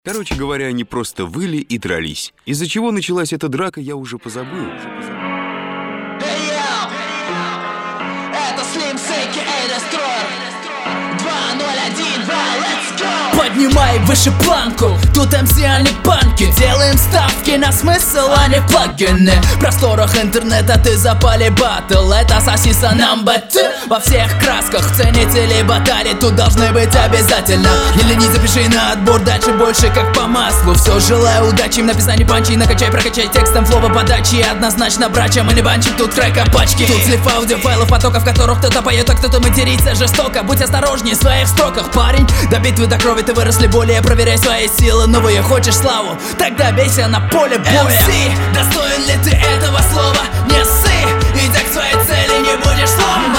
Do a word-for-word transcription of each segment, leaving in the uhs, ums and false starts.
Короче говоря, они просто выли и дрались. Из-за чего началась эта драка, я уже позабыл. Hey, yo! Это Slim Seki, эй, Destroyer. два ноль один два, let's go! Поднимай выше планку, тут эм си, а не панки. Делаем ставки на смысл, а не плагины. В просторах интернета ты запали батл. Это сосиса number two. Во всех красках ценители баталий тут должны быть обязательно. Или не запиши на отбор, дальше больше как по маслу. Все, желаю удачи в написании панчей. Накачай, прокачай текстом флова подачи. Однозначно брачам или банчик, тут трека пачки. Тут слив аудиофайлов, потоков, в которых кто-то поет, а кто-то матерится жестоко. Будь осторожней в своих строках, парень. До битвы, до крови ты выросли более. Проверяй свои силы, новые хочешь славу, тогда бейся на поле боя. эм си, достоин ли ты этого слова? Не ссы, идя к своей цели, не будешь сломан.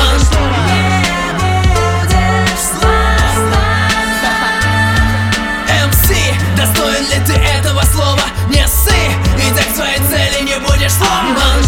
эм си, достоин ли ты этого слова? Не ссы, идя к своей цели, не будешь сломан.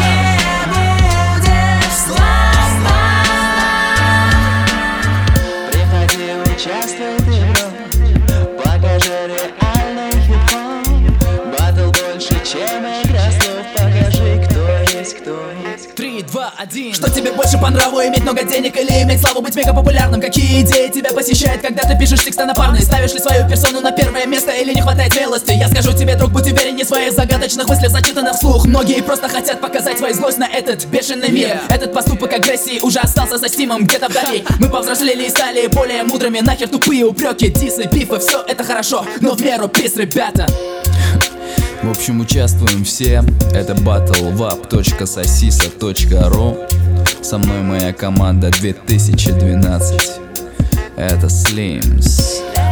Приходи, участвуй в игру, покажи реальный хип-хоп. Батл больше, чем игра слов, покажи, кто есть, кто есть. Три, два, один. Что тебе больше по нраву, иметь много денег или иметь славу, быть мега популярным? Какие идеи тебя посещают, когда ты пишешь тексты на парные? Ставишь ли свою персону на первое место или не хватает смелости? Я скажу тебе, друг, будь уверен в своих загадочных мыслях, зачитанных вслух. Многие просто хотят показать свою злость на этот бешеный мир. Yeah. Этот поступок агрессии уже остался за стимом где-то вдали. Мы повзрослели и стали более мудрыми. Нахер тупые упреки, дисы, бифы, все это хорошо, но в меру пис, ребята. В общем, участвуем все. Это батл вап точка сосиса точка ру. Со мной моя команда две тысячи двенадцать. Это Slims.